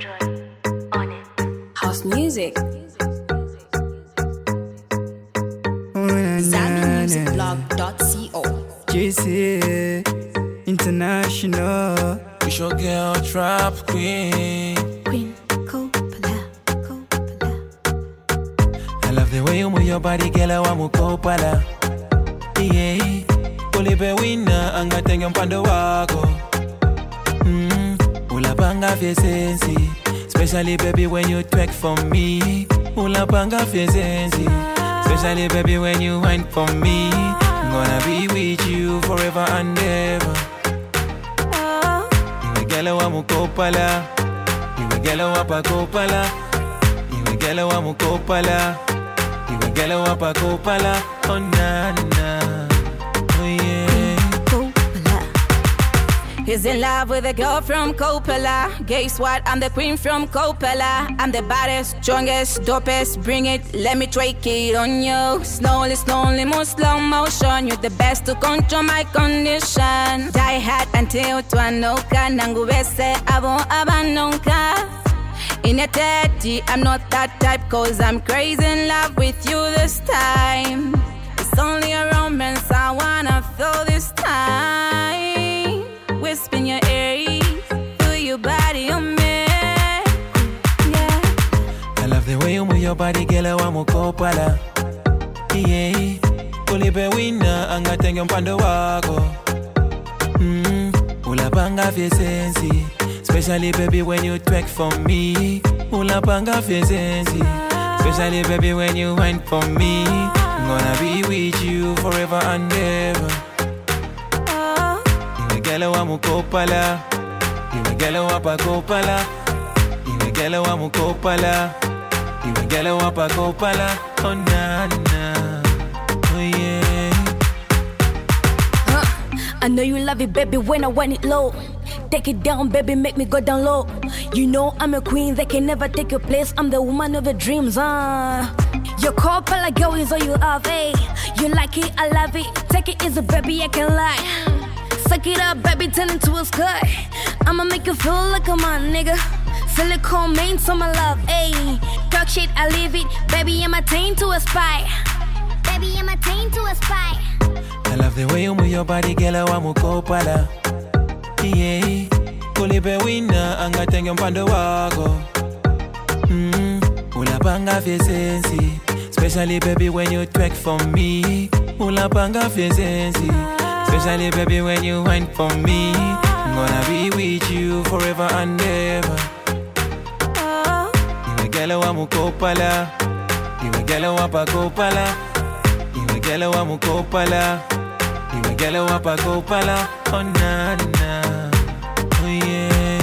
House music. ZambianMusicBlog.co. JC International. It's your girl Trap Queen. Queen Coppola. I love the way you move your body, girl. I want to Coppola. Yeah, Olive winner, anga tenga mpando wako. Ulapanga fyesensi, especially baby when you twerk for me. Ulapanga fyesensi, especially baby when you whine for me. I'm gonna be with you forever and ever. Iwe gele wa mukopala, iwe gele wa pa kopala, iwe gele wa mukopala, iwe gele wa pa kopala. Oh na na, oh yeah. He's in love with a girl from Coppola. Guess what? I'm the queen from Coppola. I'm the baddest, strongest, dopest. Bring it, let me take it on you. Slowly, more slow motion. You're the best to control my condition. Die hard until tuanoka. Nanguwese abo abanonka. In a 30, I'm not that type, cause I'm crazy in love with you this time. It's only a romance I wanna feel this time. Whisper in your ear, feel your body on me. Yeah. I love the way you move your body, girl. I want to Coppola. Yeah, Olive winner, anga tenga mpando wako. Ulapanga fyesensi, especially baby when you twerk for me. Ulapanga fyesensi, especially baby when you whine for me. I'm gonna be with you forever and ever. Iwe gele wa mukopala, iwe gele wa pa kopala, iwe gele wa mukopala, iwe gele wa pa kopala. Oh na na, oh yeah. I know you love it, baby, when I want it low. Take it down, baby, make me go down low. You know I'm a queen that can never take your place. I'm the woman of your dreams, Your Coppola girl is all you have, eh? You like it, I love it. Take it easy, baby, I can lie. Suck it up, baby, turn into a skirt. I'ma make you feel like a man, nigga. Silicone main to my love, ayy. Talk shit, I leave it. Baby, I'm a tain to a spy. Baby, I'm a tain to a spy. I love the way you move your body, girl. I want to Coppola. Yeah, Olive winner, anga tenga mpando wako. Ulapanga fyesensi, especially baby when you twerk for me. Ulapanga fyesensi, especially baby when you whine for me. I'm gonna be with you forever and ever. Iwe gele wa mukopala, iwe gele wa pa kopala, iwe gele wa mukopala, iwe gele wa pa kopala. Oh na na, oh yeah.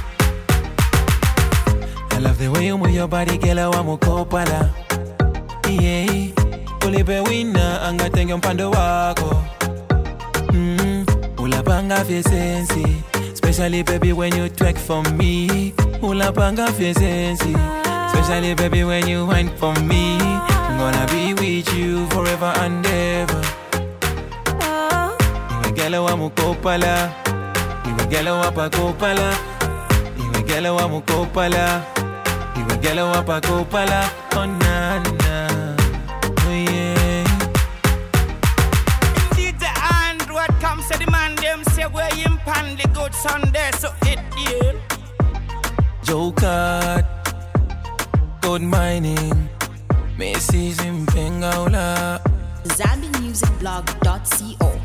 I love the way you move your body, girl. I want to Coppola. Yeah, Olive winner, anga tenga mpando wako. Ulapanga fyesensi, especially baby when you twerk for me. Ulapanga fyesensi, especially baby when you whine for me. I'm gonna be with you forever and ever. Iwe gele wa mukopala, iwe gele wa pa kopala, iwe gele wa mukopala, iwe gele wa pa kopala. Oh na na, oh yeah. Indeed the hand what comes to the man, them say where him pan the good Sunday, so it did. Joker, gold mining, Macy's in Pengaula. ZambianMusicBlog.co.